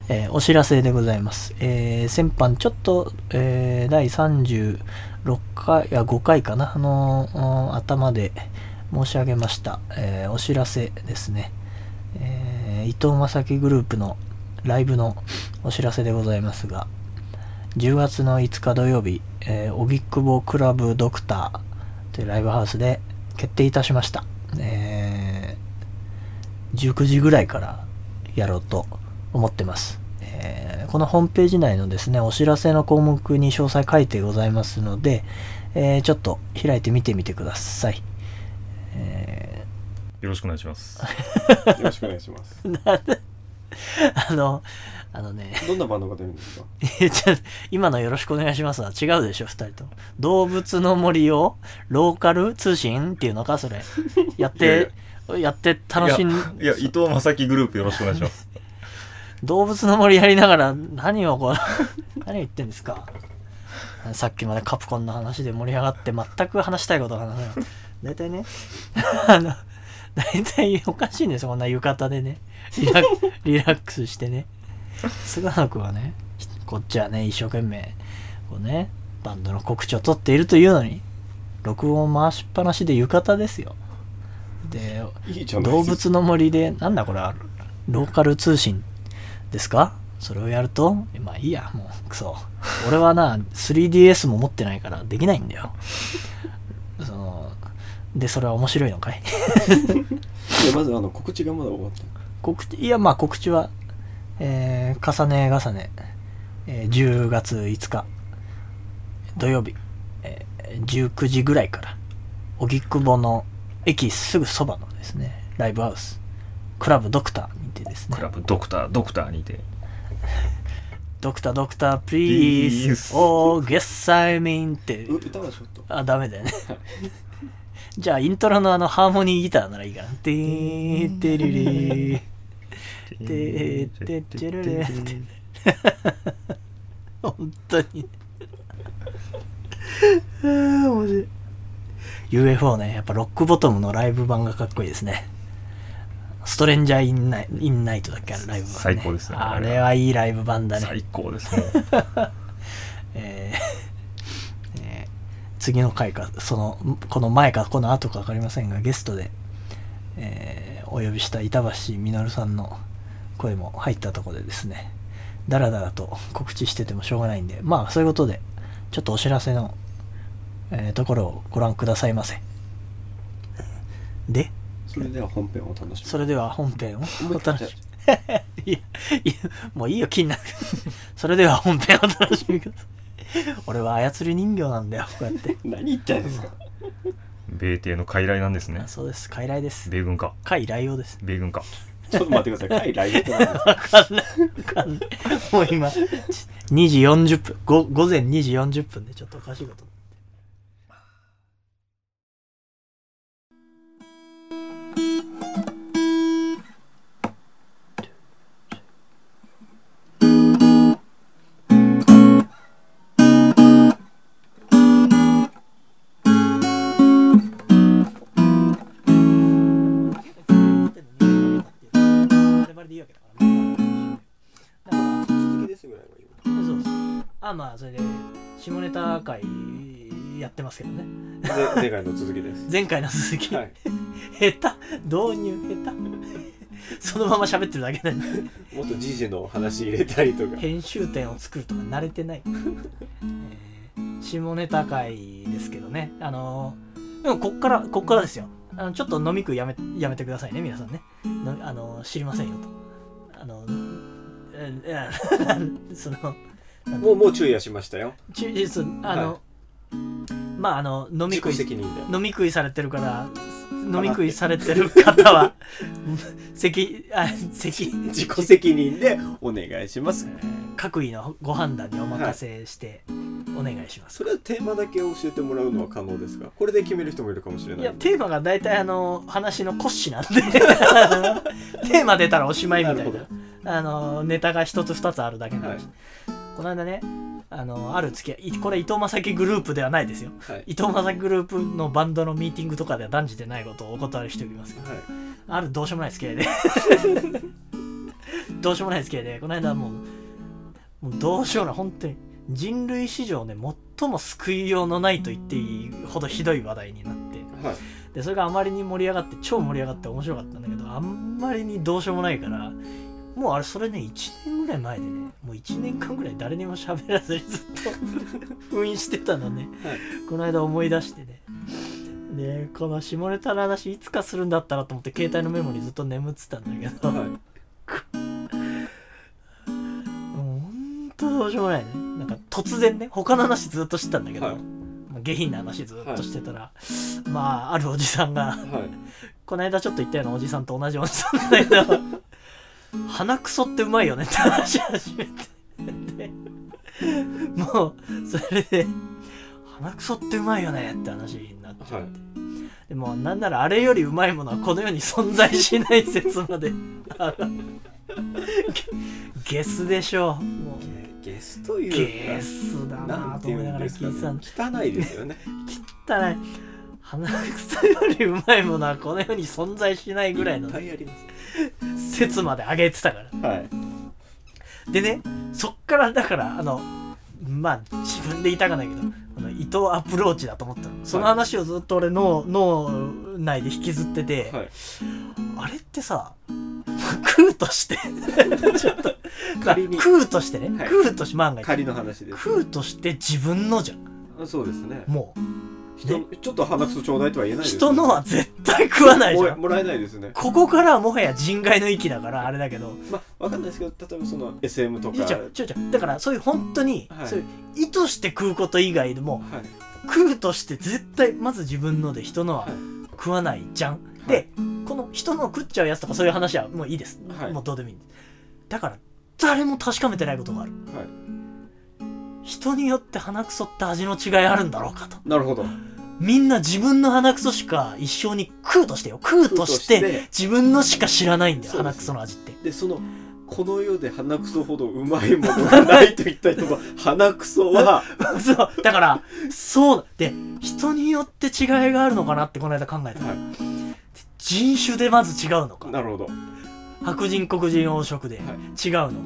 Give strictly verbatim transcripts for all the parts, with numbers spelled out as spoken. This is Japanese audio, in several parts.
えー、お知らせでございます。えー、先般ちょっと、えー、だいさんじゅうろっかい、いやごかいかな、あのー、頭で申し上げました、えー、お知らせですね。えー、伊藤正樹グループのライブのお知らせでございますが、じゅうがつのいつか土曜日、えー、荻窪クラブドクターというライブハウスで決定いたしました。えー、じゅうくじぐらいからやろうと思ってます。えー、このホームページ内のですね、お知らせの項目に詳細書いてございますので、えー、ちょっと開いてみてみてください。えー、よろしくお願いします。 よろしくお願いします。 あの、あのね。 どんなバンドが出るんですか？ 今のよろしくお願いしますは違うでしょ、二人と。動物の森をローカル通信っていうのか、それ。やって、いやいややって楽しんいや、いや伊藤正樹グループよろしくお願いします。 動物の森やりながら何をこう、何を言ってんですか。さっきまでカプコンの話で盛り上がって全く話したいことを話せない。大体ね、あの、大体おかしいんですよ、こんな浴衣でね。リラ, リラックスしてね。菅野君はね、こっちはね、一生懸命こうね、バンドの告知を取っているというのに、録音回しっぱなしで浴衣ですよ。で、 いいじゃないですか。 動物の森で、なんだこれは、ローカル通信ですか？それをやると、まあいいや、もうクソ。俺はな、スリーディーエス も持ってないからできないんだよ。そので、それは面白いのかい？ いや、まずあの告知がまだ終わった。 告知、いや、まあ告知は、えー、重ね重ね、えー、じゅうがついつか土曜日、えー、じゅうくじぐらいから荻窪の駅すぐそばのですね、ライブハウスクラブドクターにてですね、 クラブドクタードクターにてドクタードクタープリーズオーゲッサイミンって歌はちょっとあダメだよねじゃあイントロのあのハーモニーギターならいいかな。てーてるれーてーてってるれー本当にあー面白い。 ユーエフオー ね、やっぱロックボトムのライブ版がかっこいいですね。ストレンジャーインナイ、インナイトだっけ、ライブ版、ね、 最高ですね。 あれはいいライブ版だね。 最高ですね。 えーえー、次の回かそのこの前かこの後か分かりませんが、ゲストで、えー、お呼びした板橋実さんの声も入ったところでですね、だらだらと告知しててもしょうがないんで、まあそういうことでちょっとお知らせの、えー、ところをご覧くださいませ。でそれでは本編をお楽しみ。 それでは本編をお楽しみいやいやもういいよ、気になるそれでは本編をお楽しみください俺は操り人形なんだよ、こうやって何言ってんですか。 米帝の傀儡なんですね。 そうです、傀儡です。 米軍か傀儡王です。 米軍か。 ちょっと待ってください。傀儡って何ですか。 わかんないわかんないもう今にじよんじゅっぷん、ご午前にじよんじゅっぷんでちょっとおかしいこと。あまあそれで下ネタ会やってますけどね。 前回の続きです。 前回の続き、はい、下手導入下手そのまま喋ってるだけだね。 もっと時事の話入れたりとか編集点を作るとか慣れてない、えー、下ネタ会ですけどね。あのー、でもこっからこっからですよ。あのちょっと飲み食いやめやめてくださいね皆さんね。のあの知りませんよと。あのそのもうもう注意はしましたよ。 注意すあの、はい、まああの飲み食い責任で飲み食いされてるから飲み食いされてる方は責あ責自己責任でお願いします。 各位のご判断にお任せしてお願いします。 はい、それはテーマだけ教えてもらうのは可能ですが、これで決める人もいるかもしれない。 いやテーマが大体あの話の骨子なんでテーマ出たらおしまいみたいな、あのネタが一つ二つあるだけなんです。はい、この間ね、あのある付き合い、これ伊藤正樹グループではないですよ、はい、伊藤正樹グループのバンドのミーティングとかでは断じてないことをお断りしておきますけど、はい、あるどうしようもない付き合いでどうしようもないですけどね、この間もう、もうどうしようもない、本当に人類史上ね最も救いようのないと言っていいほどひどい話題になって、はい、でそれがあまりに盛り上がって超盛り上がって面白かったんだけど、あんまりにどうしようもないから、もうあれそれねいちねんぐらい前でね、もういちねんかんぐらい誰にも喋らずにずっと封印してたのね、はい、この間思い出してね、でこの下ネタの話いつかするんだったらと思って携帯のメモにずっと眠ってたんだけど、はい、もうほんとどうしようもないね。なんか突然ね他の話ずっとしてたんだけど、はい、下品な話ずっとしてたら、はい、まああるおじさんが、はい、この間ちょっと言ったようなおじさんと同じおじさんなんだけど鼻くそってうまいよねって話し始めてでもうそれで鼻くそってうまいよねって話になっちゃって、はい、でもなんならあれよりうまいものはこの世に存在しない説までゲスでしょう。もうゲスというかゲスだなと思いながら聞いてたの。汚いですよね汚い。鼻くそよりうまいものはこの世に存在しないぐらいの説まで上げてたから、はい、でねそっからだからあのまあ自分で言いたかないけどあの伊藤アプローチだと思ったの、はい、その話をずっと俺脳脳内で引きずってて、はい、あれってさ空としてちょっと仮に空としてね、はい、空として万が一仮の話です、 空として自分のじゃん。 そうですね。 もうちょっと鼻くそちょうだいとは言えないです、ね、 人のは絶対食わないじゃん。 も, もらえないですね。 ここからはもはや人外の域だからあれだけど、 まあわかんないですけど、例えばその エスエム とかちょちょちょだからそういう本当に、はい、そういう意図して食うこと以外でも、はい、食うとして絶対まず自分ので人のは食わないじゃん、はい、でこの人の食っちゃうやつとかそういう話はもういいです、はい、もうどうでもいいんです。だから誰も確かめてないことがある、はい、人によって鼻くそって味の違いあるんだろうかと。 なるほど。 みんな自分の鼻くそしか一生に食うとしてよ食うとして自分のしか知らないんだよ、鼻くその味って。 でそのこの世で鼻くそほどうまいものがないといった人の鼻くそはそうだからそうで人によって違いがあるのかなってこの間考えた、はい、人種でまず違うのか。 なるほど。 白人黒人黄色で違うの、はい、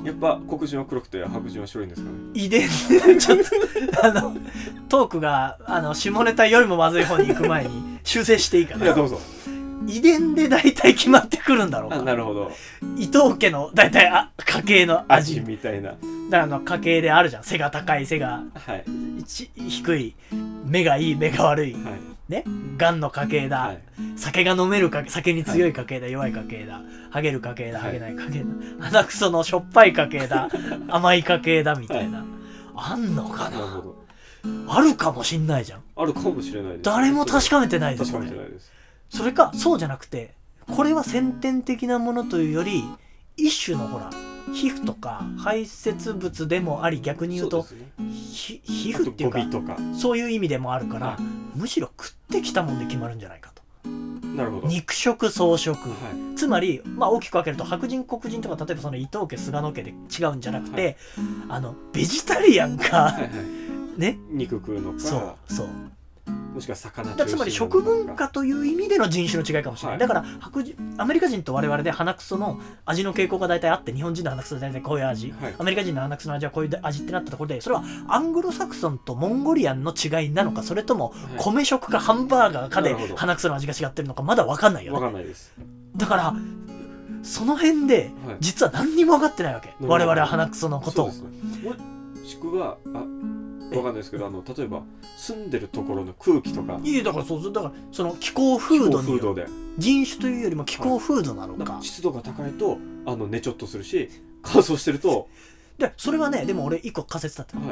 やっぱ黒人は黒くて白人は白いんですかね。 遺伝ちょっとあのトークがあの下ネタよりもまずい方に行く前に修正していいかな。 いやどうぞ。 遺伝で大体決まってくるんだろうか。 あ、なるほど。 伊藤家の大体あ家系の味, 味みたいな。だからあの家系であるじゃん。背が高い背が、はい、低い目がいい目が悪い、はい、ね、がんの家系だ、はい、酒が飲める家酒に強い家系だ、はい、弱い家系だ、ハゲる家系だ、ハゲない家系だ、鼻くそのしょっぱい家系だ甘い家系だみたいな、はい、あんのかな。なるほど。あるかもしんないじゃん。 あるかもしれないです。 誰も確かめてないです。 確かめてないです。 それかそうじゃなくてこれは先天的なものというより一種のほら皮膚とか排泄物でもあり、逆に言うとう、ね、皮膚っていうかとかそういう意味でもあるから、はい、むしろ食ってきたもんで決まるんじゃないかと。 なるほど。 肉食草食、はい、つまり、まあ、大きく分けると白人黒人とか例えばその伊藤家菅野家で違うんじゃなくて、はい、あのベジタリアンか、はいはい、ね、 肉食うのか、 そうそう、 もしくは魚中心だつまり食文化という意味での人種の違いかもしれない、はい、だから白人アメリカ人と我々で鼻くその味の傾向が大体あって、日本人の鼻くそは大体こういう味、はい、アメリカ人の鼻くその味はこういう味ってなったところで、それはアングロサクソンとモンゴリアンの違いなのか、それとも米食かハンバーガーかで鼻くその味が違ってるのかまだ分かんないよね。 分かんないです。 だからその辺で実は何にも分かってないわけ、はい、我々は鼻くそのことを。 そうですね。もしくはあわかんないですけど、あの例えば住んでるところの空気とか、 いいだからそうだからその気候風土による人種というよりも気候風土なのか、 はい、湿度が高いとあのねちょっとするし、乾燥してるとでそれはね、でも俺一個仮説だった、はい、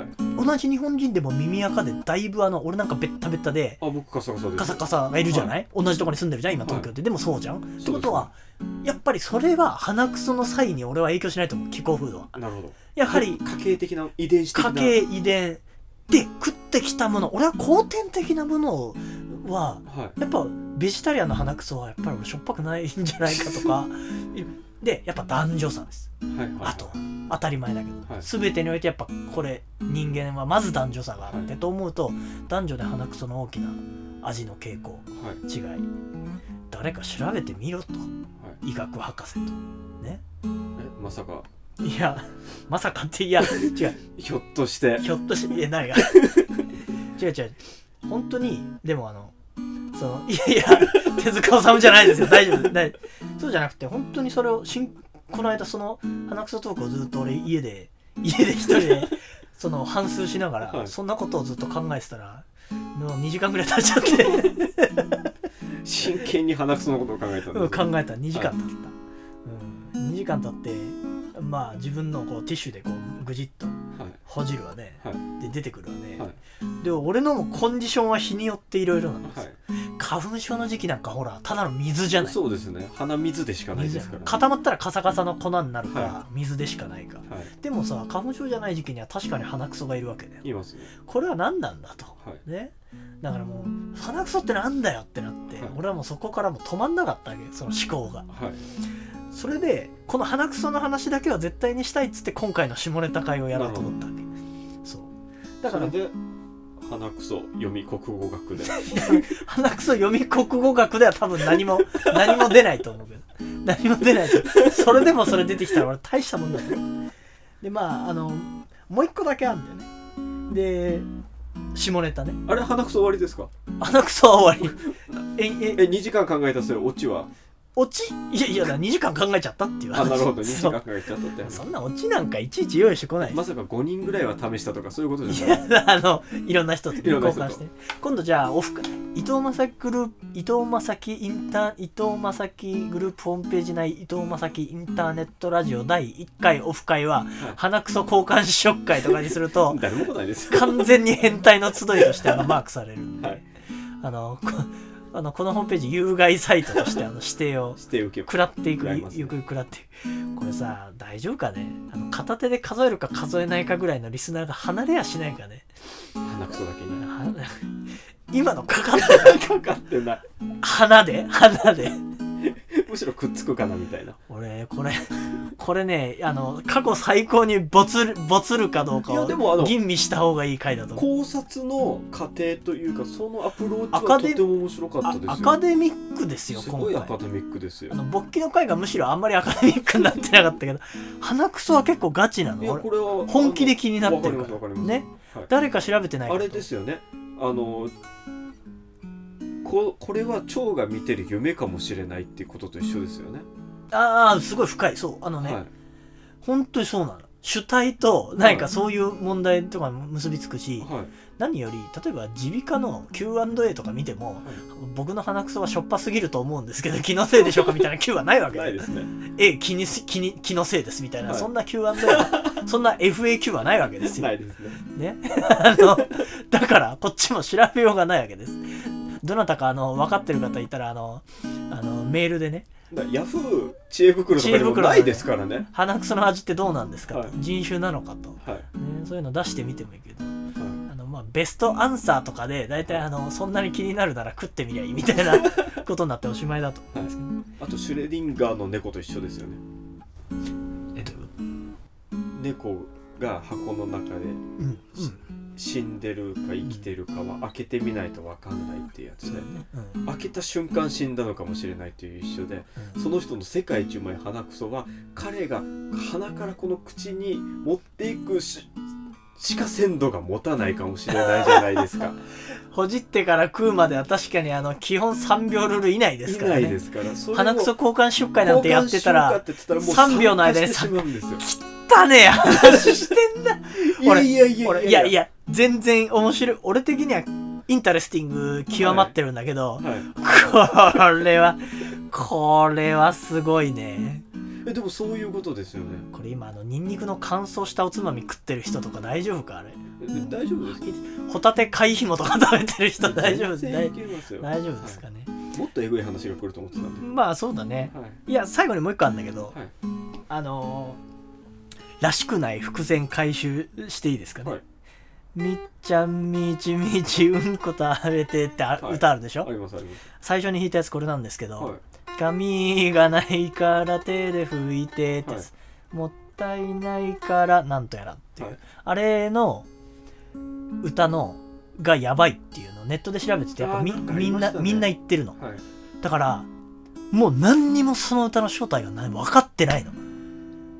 同じ日本人でも耳垢でだいぶあの俺なんかベッタベタで、 あ僕カサカサです、 カサカサがいるじゃない、はい、同じところに住んでるじゃん今東京って、はい、でもそうじゃんってことはやっぱりそれは鼻くその際に俺は影響しないと思う、気候風土は。 なるほど。 やはり家系的な遺伝子的な家系遺伝で食ってきたもの、俺は後天的なものは、はい、やっぱベジタリアンの鼻くそはやっぱりしょっぱくないんじゃないかとかで、やっぱ男女差です、はいはい、あと当たり前だけど、はい、全てにおいてやっぱこれ人間はまず男女差があって、はい、と思うと男女で鼻くその大きな味の傾向、はい、違い誰か調べてみろと、はい、医学博士とね。 えまさかいやまさかっていや違うひょっとしてひょっとしていやないが違う違う本当にでもあのそのいやいや手塚治虫じゃないですよ大丈夫大丈夫そうじゃなくて本当にそれをしんこの間その鼻くそトークをずっと俺家で家で一人でその反芻しながら、はい、そんなことをずっと考えてたらもうにじかんぐらい経っちゃって真剣に鼻くそのことを考えたんです、ね、 考えたにじかん経った、はいうん、にじかん経ってまあ自分のこうティッシュでこうぐじっとほじるわね、はい、で出てくるわね、はい、で俺のコンディションは日によっていろいろなんです、はい、花粉症の時期なんかほらただの水じゃない。 そうですね鼻水でしかないですから、ね、 固まったらカサカサの粉になるか、はい、水でしかないか、 はい、 でもさ花粉症じゃない時期には確かに鼻くそがいるわけだよ。 いますね。 これは何なんだと、 はい、 ねだからもう鼻くそってなんだよってなって、はい、俺はもうそこからもう止まんなかったわけその思考が、 はい、 それでこの鼻くその話だけは絶対にしたいっつって今回の下ネタ会をやろうと思ったわけ。そうだからそれで鼻くそ読み国語学で鼻くそ読み国語学では多分何も何も出ないと思うけど何も出ないとそれでもそれ出てきたら俺大したもんだよ。でまああのもう一個だけあるんだよね。で下ネタね。 あれ鼻くそ終わりですか？ 鼻くそは終わり。 えええにじかん考えたそれオチは？ オチ？いやいやにじかん考えちゃったっていう話。 あなるほどにじかん考えちゃったって話。 そんなオチなんかいちいち用意してこない。 まさかごにんぐらいは試したとかそういうことですか？ いやあのいろんな人と交換して。今度じゃあオフ会伊藤正樹グループ伊藤正樹インター伊藤正樹グループホームページ内伊藤正樹インターネットラジオだいいっかいオフ会は、はい、鼻くそ交換試食会とかにすると誰も来ないですよ。 完全に変態の集いとしてあのマークされるんで、はい、あのあのこのホームページ有害サイトとしてあの指定を食らっていく、ね、ゆく食らっていく。これさ大丈夫かね。あの片手で数えるか数えないかぐらいのリスナーが離れやしないかね。 鼻くそだけに今のかかってないかかってない鼻で鼻でむしろくっつくかなみたいな。 俺これこれねあの過去最高にボツるボツるかどうかを吟味した方がいい回だと思う。考察の過程というかそのアプローチはとても面白かったですよ。 アカデミックですよ。 すごいアカデミックですよ。 あの勃起の回がむしろあんまりアカデミックになってなかったけど鼻くそは結構ガチなの。 いやこれは本気で気になってるからね、はい、誰か調べてないかあれですよね。あのこ, これは腸が見てる夢かもしれないっていうことと一緒ですよね。 ああすごい深い。そうあのね、はい、本当にそうなの。主体と何かそういう問題とか結びつくし、はい、何より例えば耳鼻科の キューアンドエー とか見ても、はい、僕の鼻くそはしょっぱすぎると思うんですけど気のせいでしょうかみたいな Q はないわけないですね。 A 気に気に気のせいですみたいな、はい、そんな キューアンドエー そんな エフエーキュー はないわけですよ。 ないですね。 ねあのだからこっちも調べようがないわけです。どなたかあの分かってる方いたらあのあのメールでね。 ヤフー知恵袋とかでもないですからね。 鼻くその味ってどうなんですか、はい、人種なのかと、 はいね、そういうの出してみてもいいけど、はい、あのまあベストアンサーとかでだいたいあのそんなに気になるなら食ってみりゃいいみたいなことになっておしまいだと思うんですけど、はい、 あとシュレディンガーの猫と一緒ですよね。 えっと猫が箱の中で、 うんうん死んでるか生きてるかは開けてみないと分かんないっていうやつで、うん、開けた瞬間死んだのかもしれないという一緒で、うん、その人の世界一うまい鼻くそは彼が鼻からこの口に持っていくししか鮮度が持たないかもしれないじゃないですか。 ほじってから食うまでは確かにあの基本さんびょうルール以内ですからね。 以内ですから。それ鼻くそ交換出会なんてやってたらさんびょうの間にしまうんですよ。 汚ねえ話してんだ。 俺いやいやいやいや俺いやいや全然面白い。俺的にはインタレスティング極まってるんだけど、はいはい、これはこれはすごいね。 えでもそういうことですよね。 これ今あのニンニクの乾燥したおつまみ食ってる人とか大丈夫かあれ。 大丈夫ですか。 ホタテ貝ひもとか食べてる人大丈夫です大丈夫ですかね、 はい、もっとエグい話が来ると思ってたんで。 まあそうだね、はい、いや最後にもう一個あるんだけど、はい、あのー、らしくない伏線回収していいですかね、はい、みっちゃんみちみちうんこ食べてって歌あるでしょ、 はい、ありますあります。 最初に弾いたやつこれなんですけど、 はい、 髪がないから手で拭いてって、はい、もったいないからなんとやらっていう、はい、あれの歌のがやばいっていうのをネットで調べててやっぱ み, みんなみんな言ってるの、はい、だからもう何にもその歌の正体がない分かってないの。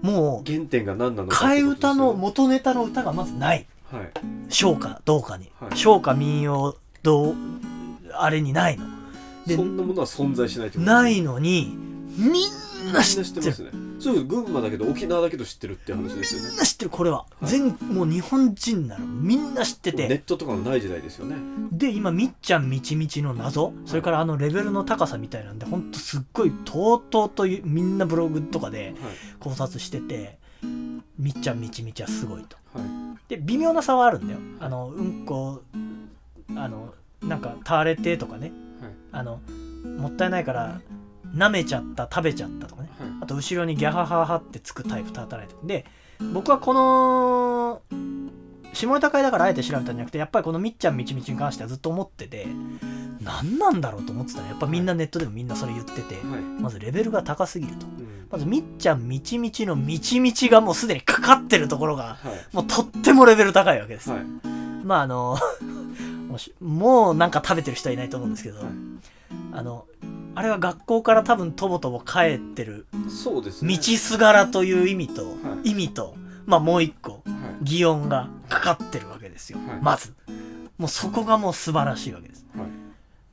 もう原点が何なのか替え歌の元ネタの歌がまずない、 はい、 唱歌どうかに、 はい、 唱歌民謡どうあれにないので、そんなものは存在しないってことないのにみんな知ってる。 ますね。そう群馬だけど沖縄だけど知ってるって話ですよね。 みんな知ってるこれは、はい、全もう日本人ならみんな知ってて、 ネットとかのない時代ですよね。 で今みっちゃんみちみちの謎、はい、それからあのレベルの高さみたいなんでほんとすっごいとうとうとみんなブログとかで考察してて、はい、みっちゃんみちみちはすごいと、はい、で微妙な差はあるんだよ。あのうんこあのなんかたわれてとかね、はい、あのもったいないから舐めちゃった食べちゃったとかね、はい、あと後ろにギャハハハってつくタイプ叩いてで、僕はこの下ネタ会だからあえて調べたんじゃなくて、やっぱりこのみっちゃんみちみちに関してはずっと思ってて、何なんだろうと思ってたね。やっぱみんなネットでもみんなそれ言ってて、はい、まずレベルが高すぎると、うん、まずみっちゃんみちみちのみちみちがもうすでにかかってるところが、はい、もうとってもレベル高いわけです、はい、まああのも, しもうなんか食べてる人はいないと思うんですけど、はい、あのあれは学校から多分とぼとぼ帰ってるそうですね、 道すがらという意味と、はい、意味と、まあもう一個、はい、擬音がかかってるわけですよ、はい、まずもうそこがもう素晴らしいわけです、はい、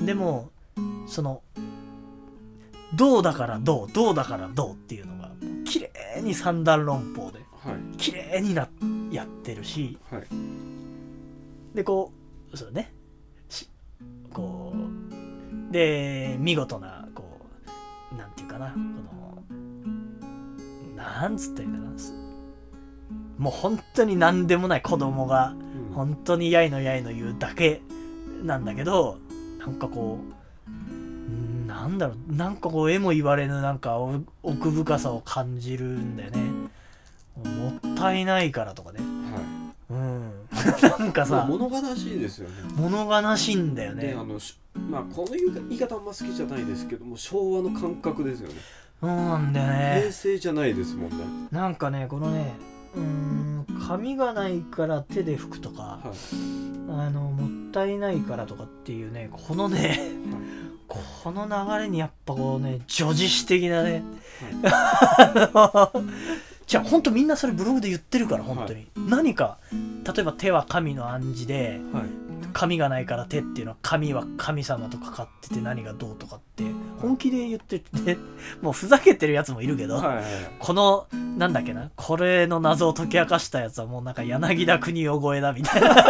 でもそのどうだからどうどうだからどうっていうのが綺麗に三段論法で、はい、綺麗になやってるし、はい、でこうそうねこうで見事なこうなんていうかな、このなんつったらいいんだろう、もう本当に何でもない子供が本当にやいのやいの言うだけなんだけど、なんかこうなんだろう、なんかこう絵も言われぬなんか奥深さを感じるんだよね。もったいないからとかね、はい、うんなんかさ物悲しいですよね。 物悲しいんだよね。 であのまあこの言い方あんま好きじゃないですけども、昭和の感覚ですよね。 そうなんだよね。 平成じゃないですもんね。 なんかねこのねうーん髪がないから手で拭くとか、はい、あのもったいないからとかっていうねこのね、はい、この流れにやっぱこうね女子史的なね、はい、じゃあ本当みんなそれブログで言ってるから本当に、はい、何か例えば手は神の暗示で、はい、神がないから手っていうのは神は神様とかかってて何がどうとかって本気で言ってて、もうふざけてるやつもいるけど、はいはいはい、このなんだっけなこれの謎を解き明かしたやつはもうなんか柳田国男超えだみたいな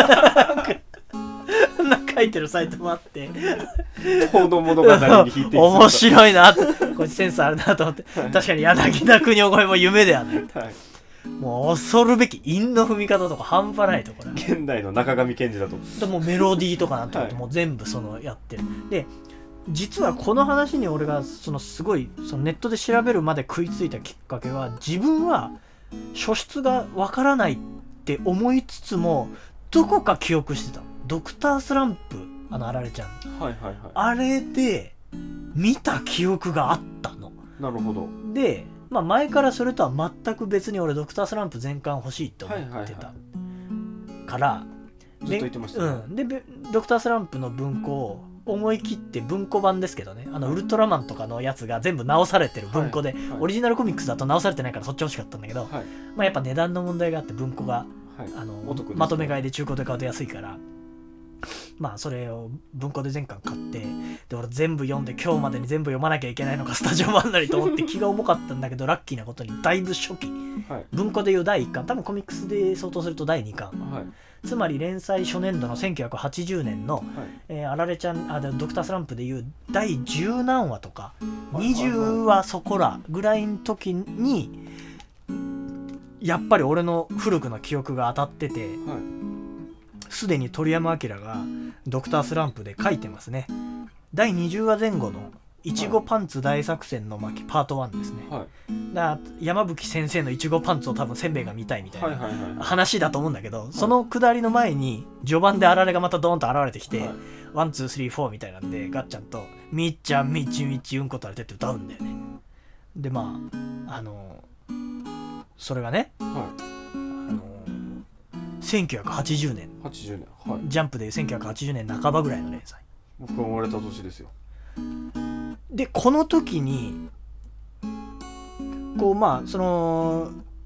なんか書いてるサイトもあって遠の物語に引いて面白いなこいつセンスあるなと思って、はい、確かに柳田国男超えも夢ではない、はい、もう恐るべき韻の踏み方とか半端ないところ、 現代の中上賢治だとでもメロディーとかなんてこともう全部そのやってる、はい、で実はこの話に俺がそのすごいそのネットで調べるまで食いついたきっかけは、自分は書出がわからないって思いつつもどこか記憶してたドクタースランプ、あのあられちゃん、はいはいはい、あれで見た記憶があったの。 なるほど。 で、まあ、前からそれとは全く別に俺ドクタースランプ全巻欲しいって思ってたから、 ずっと言ってましたね。 うん、でドクタースランプの文庫を思い切って文庫版ですけどね、あのウルトラマンとかのやつが全部直されてる文庫で、はいはい、オリジナルコミックスだと直されてないからそっち欲しかったんだけど、はい、まあ、やっぱ値段の問題があって文庫が、はい、あのまとめ買いで中古で買うと安いから、まあそれを文庫で全巻買って、で俺全部読んで今日までに全部読まなきゃいけないのかスタジオマンナリと思って気が重かったんだけどラッキーなことにだいぶ初期、はい、文庫でいうだいいっかん、多分コミックスで相当するとだいにかん、はい、つまり連載初年度のせんきゅうひゃくはちじゅうねんの、はい、えー、あられちゃんあドクタースランプでいうだいじゅう何話とか、はい、にじゅうわそこらぐらいの時にやっぱり俺の古くの記憶が当たってて、すで、はい、に鳥山明がドクタースランプで書いてますね。だいにじゅうわぜん後のいちごパンツ大作戦の巻パートワンですね、はい、だ山吹先生のいちごパンツを多分せんべいが見たいみたいな話だと思うんだけど、はいはいはい、その下りの前に序盤であられがまたドーンと現れてきて、はい、ワンツースリーフォーみたいなんでガッちゃんとみっちゃんみちみちうんことあれてって歌うんだよね。でまああのそれがね、はい、あのせんきゅうひゃくはちじゅうねん、 はちじゅうねん、はい、 ジャンプでいうせんきゅうひゃくはちじゅうねん半ばぐらいの連載、 僕が生まれた年ですよ。 でこの時にこうまあその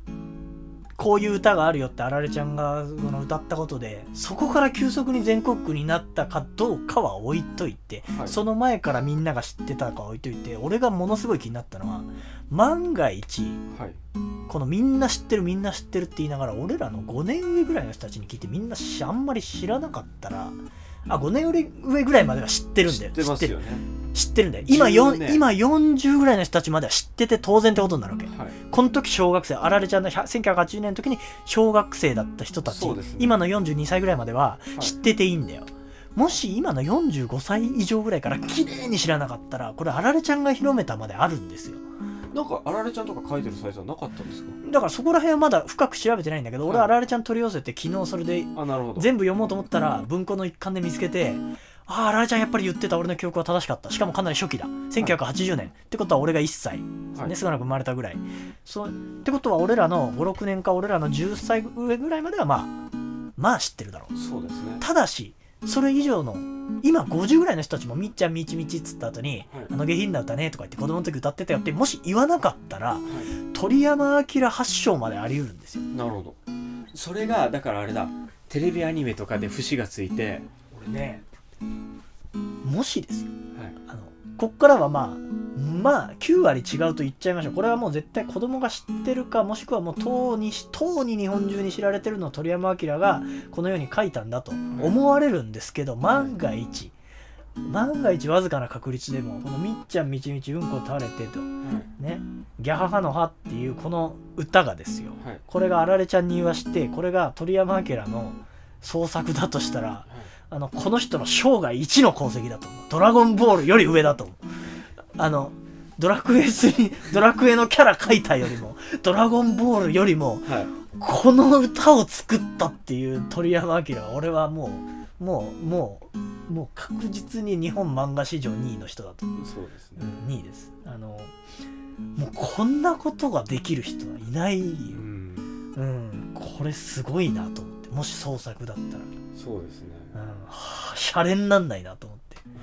こういう歌があるよってあられちゃんがこの歌ったことでそこから急速に全国区になったかどうかは置いといて、はい、その前からみんなが知ってたかは置いといて、俺がものすごい気になったのは万が一、はい、このみんな知ってるみんな知ってるって言いながら俺らのごねん上ぐらいの人たちに聞いてみんなあんまり知らなかったら、あごねん上ぐらいまでは知ってるんだよ。 知ってますよね。 知ってるんだよ。今よん今よんじゅうぐらいの人たちまでは知ってて当然ってことになるわけ、はい、この時小学生、あられちゃんのせんきゅうひゃくはちじゅうねんの時に小学生だった人たち、ね、今のよんじゅうにさいぐらいまでは知ってていいんだよ、はい、もし今のよんじゅうごさい以上ぐらいから綺麗に知らなかったらこれあられちゃんが広めたまであるんですよ。 なんかあられちゃんとか書いてるサイトはなかったんですか？ だからそこら辺はまだ深く調べてないんだけど、はい、俺はあられちゃん取り寄せて昨日それで全部読もうと思ったら文庫の一環で見つけて、あああられちゃんやっぱり言ってた、俺の記憶は正しかった、しかもかなり初期だ、せんきゅうひゃくはちじゅうねん、はい、ってことは俺がいっさい、はいね、すがなく生まれたぐらい、そうってことは俺らのごろくねんか俺らのじゅっさい上ぐらいまではまあまあ知ってるだろう。 そうですね。 ただしそれ以上の今ごじゅうぐらいの人たちもみっちゃんみちみちっつった後に、はい、あの下品な歌ねとか言って子供の時歌ってたよってもし言わなかったら、はい、鳥山明発祥まであり得るんですよ。 なるほど。それがだからあれだ、テレビアニメとかで節がついて、 俺ねもしですよ、はい、あのこっからはまあまあきゅうわり違うと言っちゃいましょう。これはもう絶対子供が知ってるか、もしくはもうとうにとうに日本中に知られてるのを鳥山明がこのように書いたんだと思われるんですけど、万が一万が一わずかな確率でもこのみっちゃんみちみちうんこ垂れてと、ね、ギャハハのハっていうこの歌がですよ、これがあられちゃんに言わしてこれが鳥山明の創作だとしたら、あのこの人の生涯一の功績だと思う。ドラゴンボールより上だと思う。あのドラクエスにドラクエのキャラ描いたよりもドラゴンボールよりも、はい、この歌を作ったっていう鳥山明は俺はもうもうもうもう確実に日本漫画史上にいの人だと思う。 そうですね、 うん、にいです。あのもうこんなことができる人はいないよ、うん、うん、これすごいなと思って、もし創作だったらそうですね、 うん、はあ、シャレになんないなと思って、はい、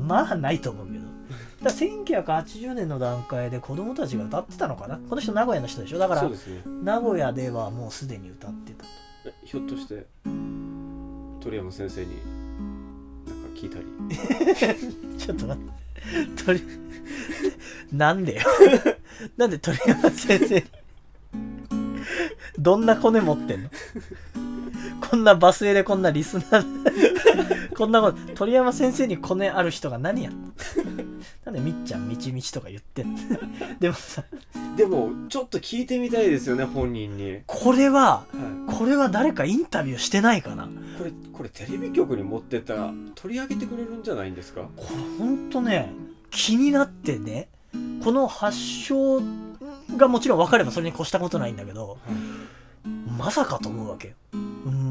まあないと思うけどだせんきゅうひゃくはちじゅうねんの段階で子供たちが歌ってたのかな。この人名古屋の人でしょ。だから、ね、名古屋ではもうすでに歌ってたと。 えひょっとして鳥山先生になんか聞いたりちょっと待って鳥なんでよなんで鳥山先生にどんなコネ持ってんのこんなバスへでこんなリスナーこんなこと鳥山先生にコネある人が何やったなんでみっちゃんみちみちとか言ってんのでもさ、 でもちょっと聞いてみたいですよね、本人に。 これは、はい、これは誰かインタビューしてないかな。 これこれテレビ局に持ってったら取り上げてくれるんじゃないんですか。 これほんとね気になってね、この発祥がもちろん分かればそれに越したことないんだけど、はい、まさかと思うわけよ、うん、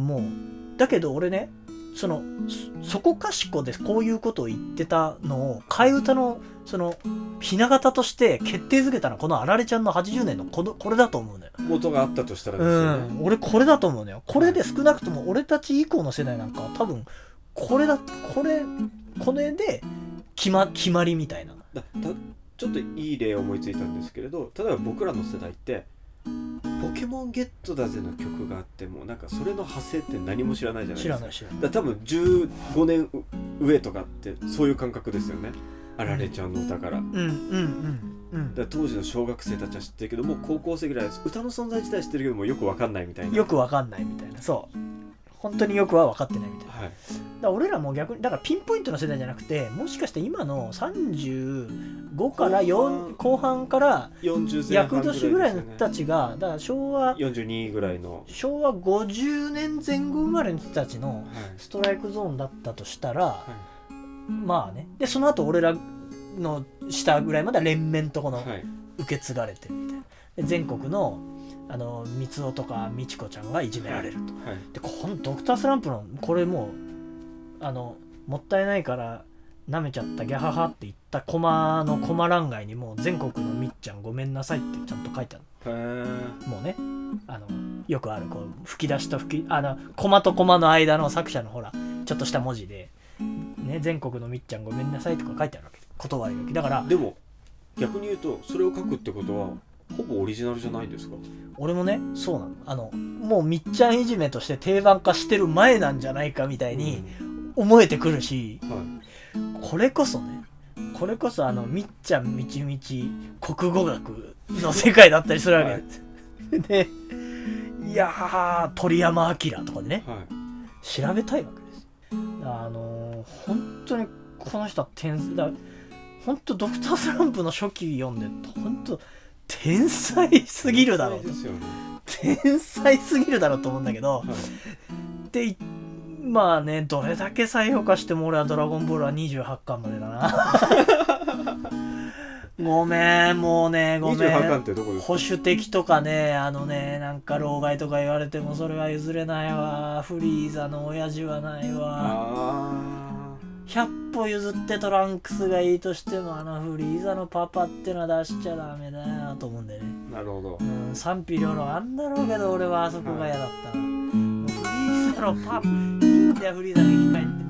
もうだけど俺ねそのそこかしこでこういうことを言ってたのを替え歌のそのひな形として決定づけたのはこのあられちゃんのはちじゅうねんのこのこれだと思うのよ。 元があったとしたらですよね、 うん、俺これだと思うのよ。これで少なくとも俺たち以降の世代なんかは多分これだこれこれで決ま決まりみたいな。 だだちょっといい例を思いついたんですけれど、例えば僕らの世代ってポケモンゲットだぜの曲があってもなんかそれの派生って何も知らないじゃないですか。 知らない知らない。 だ多分じゅうごねん上とかってそういう感覚ですよね、あられちゃんの歌から。うんうんうんうん。だ当時の小学生たちは知ってるけども高校生ぐらいです。歌の存在自体知ってるけどもよくわかんないみたいな。 よくわかんないみたいな。そう本当によくは分かってないみたいな、はい、だから俺らも逆にだからピンポイントの世代じゃなくて、もしかして今のさんじゅうごからよん後半からよんじゅう前半ぐらいですよね。 厄年ぐらいの人たちがだから昭和よんじゅうにぐらいの昭和ごじゅうねんぜん後生まれの人たちのストライクゾーンだったとしたら、はい、まあね、でその後俺らの下ぐらいまでは連綿とこの受け継がれてるみたいな。で全国のあの三尾とか美智子ちゃんがいじめられると、はいはい、でこのドクタースランプのこれもうあのもったいないから舐めちゃったギャハハって言ったコマのコマ欄外にも全国のみっちゃんごめんなさいってちゃんと書いてある。へもうねあのよくあるこう吹き出しと吹きあのコマとコマの間の作者のほらちょっとした文字で、ね、全国のみっちゃんごめんなさいとか書いてあるわけ、断り書きだから。 でも逆に言うとそれを書くってことはほぼオリジナルじゃないんですか？ 俺もねそうなの、あのもうみっちゃんいじめとして定番化してる前なんじゃないかみたいに思えてくるし、 うんはい、 これこそねこれこそあのみっちゃんみちみち国語学の世界だったりするわけ、はい、でいやー鳥山明とかでね、はい、調べたいわけです。あのー、本当にこの人は天才だ、本当ドクタースランプの初期読んで本当天才すぎるだろうと、天才ですよね、天才すぎるだろうと思うんだけど、はい、でまあねどれだけ再評価しても俺はドラゴンボールはにじゅうはちかんまでだなごめんもうねごめん、にじゅうはちかんってどこですか？保守的とかねあのねなんか老害とか言われてもそれは譲れないわ、フリーザの親父はないわ、あひゃっぽ譲ってトランクスがいいとしてもあのフリーザのパパってのは出しちゃダメだよと思うんだよね。 なるほど、 うん、賛否両論あんだろうけど俺はあそこが嫌だったな、はい、フリーザのパパいいんだよフリーザの生き返って